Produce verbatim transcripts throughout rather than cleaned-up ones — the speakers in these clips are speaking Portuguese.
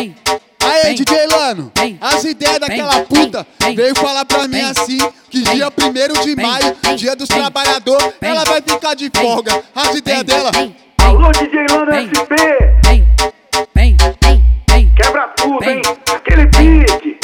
Aí, D J Lano, as ideias daquela puta veio falar pra mim assim, que dia primeiro de maio, dia dos trabalhadores, ela vai ficar de folga. As ideias dela. Alô, D J Lano S P, quebra tudo, hein? Aquele pique.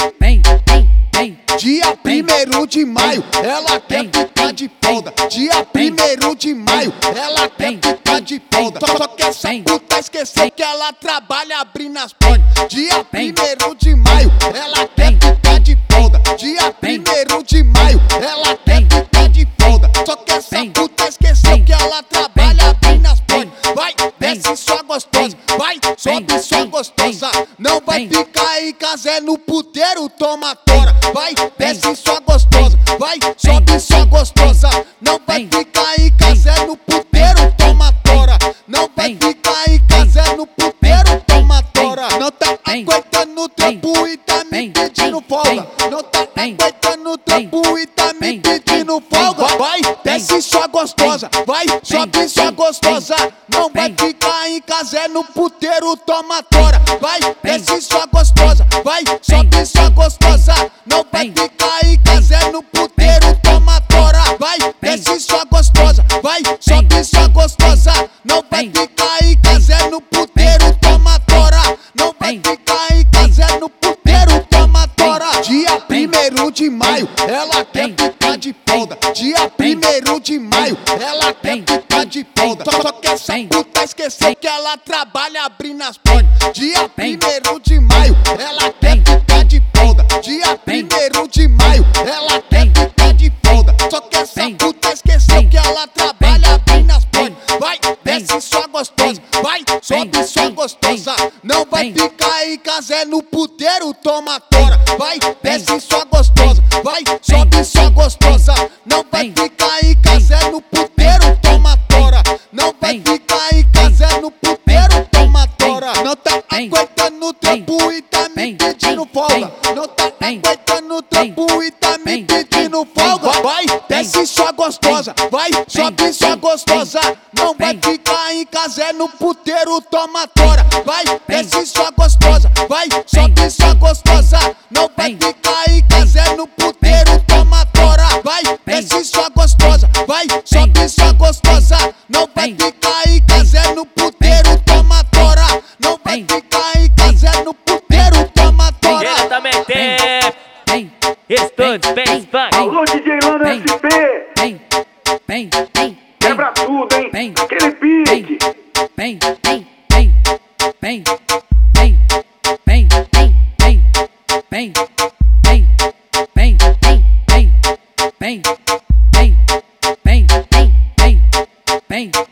Dia primeiro de maio, ela quer ficar de folga. Dia primeiro de maio, ela quer ficar de folga. Só que essa puta esqueceu que ela trabalha abrindo as portas. Dia primeiro de maio, ela quer ficar de folga. Dia primeiro de maio, ela quer ficar de folga. Só que essa puta esqueceu que ela trabalha abrindo as portas. Vai, desce só gostosa, vai, sobe só gostosa. Não vai ficar em casa, é no puteiro, toma tora. Vai, desce só gostosa, vai, sobe só gostosa. Não vai ficar em casa, é no puteiro, toma tora. Não vai ficar em casa, é no puteiro, toma tora. Não tá aguentando o trampo e tá me pedindo folga. Não tá aguentando o trampo e tá me pedindo folga. Vai, desce só gostosa, vai, sobe só gostosa. Não vai ficar em casa, é no puteiro, toma tora. Vai, desce só gostosa, vai, sobe só gostosa. Não vai ficar em casa, é no puteiro, toma tora. Vai, desce só gostosa, vai, sobe só gostosa. Não vai ficar em casa, é no puteiro, toma tora. Não vai ficar em casa, é no puteiro, toma tora. Dia primeiro de maio, ela quer ficar de folga. Dia primeiro de maio, ela quer ficar de folga. Só que essa puta esqueceu que ela trabalha abrindo as portas. Dia primeiro de maio, ela quer ficar de folga. Dia primeiro de maio, ela quer ficar de folga. Só que essa puta esqueceu que ela trabalha abrindo as portas. Vai, desce só gostosa, vai, sobe só gostosa. Não vai ficar em casa, é no puteiro, toma tora. Vai, desce só gostosa, vai, sobe só gostosa. Não vai ficar em casa, é no puteiro, toma tora. Não vai ficar em casa, é no puteiro, toma tora. Não tá aguentando o trampo e tá me pedindo folga. Não tá aguentando o trampo e tá me pedindo folga. Vai, desce só gostosa, vai, sobe só gostosa. Não vai ficar em casa, é no puteiro, toma tora. Vai, desce só gostosa, vai, sobe só gostosa. Não vai ficar em casa, é no puteiro, toma tora. Vai, desce só gostosa, vai, sobe só gostosa. Não vai ficar em casa, é no puteiro, toma tora. Não vai ficar em casa, é no puteiro, toma tora. Diretamente, Estúdio Space Funk. Alô, D J Lano S P, quebra tudo, hein? Aquele pique. Vem, vem, vem, vem, vem, vem, vem, vem, vem, vem, vem, vem, vem, vem, vem, vem, vem, vem.